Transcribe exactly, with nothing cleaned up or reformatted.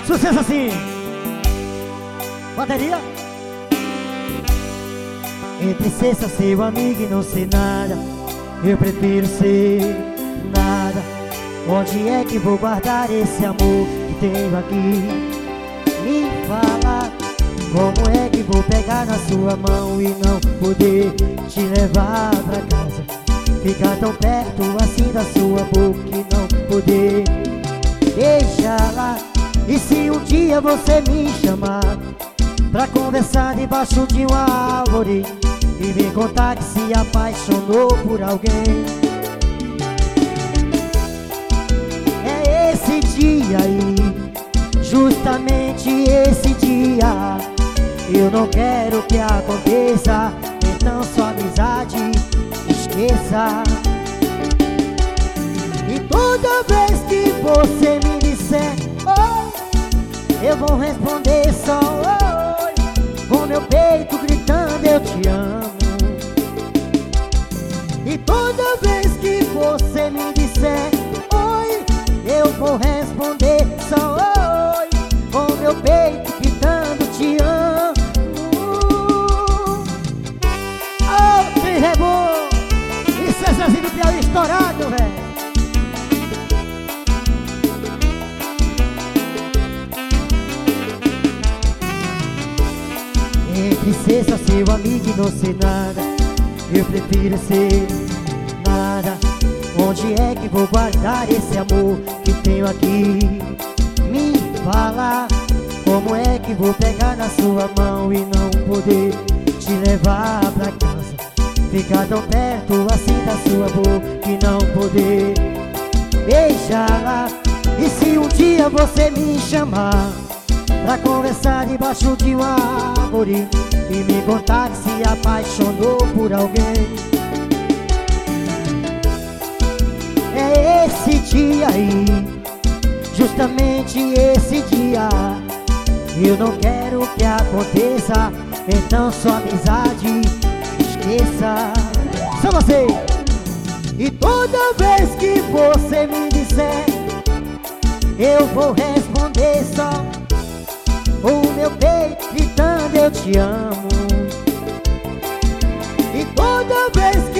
Sucesso assim. Bateria. Entre ser só seu amigo e não ser nada, eu prefiro ser nada. Onde é que vou guardar esse amor que tenho aqui? Me fala, como é que vou pegar na sua mão e não poder te levar pra casa? Ficar tão perto assim da sua boca e não poder deixá-la. E se um dia você me chamar pra conversar debaixo de uma árvore e me contar que se apaixonou por alguém, é esse dia aí, justamente esse dia. Eu não quero que aconteça, então sua amizade esqueça. E toda vez que você me disser oi, eu vou responder só oi, com meu peito gritando eu te amo. E toda vez que você me disser oi, eu vou responder só oi, com meu peito gritando te amo. Oh, que rebou! Isso é Zezinho do Piauí estourado, velho. Entre ser só seu amigo e não ser nada, eu prefiro ser nada. Onde é que vou guardar esse amor que tenho aqui? Me fala, como é que vou pegar na sua mão e não poder te levar pra casa? Ficar tão perto assim da sua boca e não poder beijá-la. E se um dia você me chamar pra conversar debaixo de uma árvore e me contar que se apaixonou por alguém, é esse dia aí, justamente esse dia. Eu não quero que aconteça, então sua amizade esqueça. Só você. E toda vez que você me disser, eu vou responder só o meu peito gritando eu te amo. E toda vez